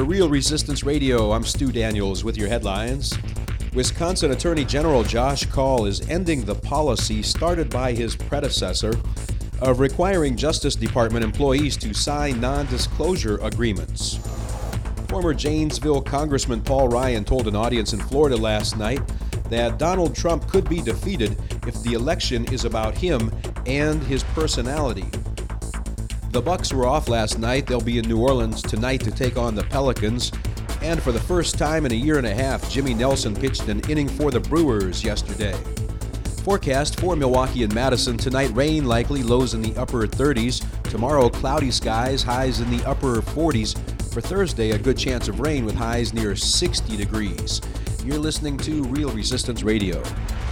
for Real Resistance Radio. I'm Stu Daniels with your headlines. Wisconsin Attorney General Josh Kaul is ending the policy started by his predecessor of requiring Justice Department employees to sign non-disclosure agreements. Former Janesville Congressman Paul Ryan told an audience in Florida last night that Donald Trump could be defeated if the election is about him and his personality. The Bucks were off last night. They'll be in New Orleans tonight to take on the Pelicans. And for the first time in a year and a half, Jimmy Nelson pitched an inning for the Brewers yesterday. Forecast for Milwaukee and Madison tonight: rain likely, lows in the upper 30s. Tomorrow, cloudy skies, highs in the upper 40s. For Thursday, a good chance of rain with highs near 60 degrees. You're listening to Real Resistance Radio.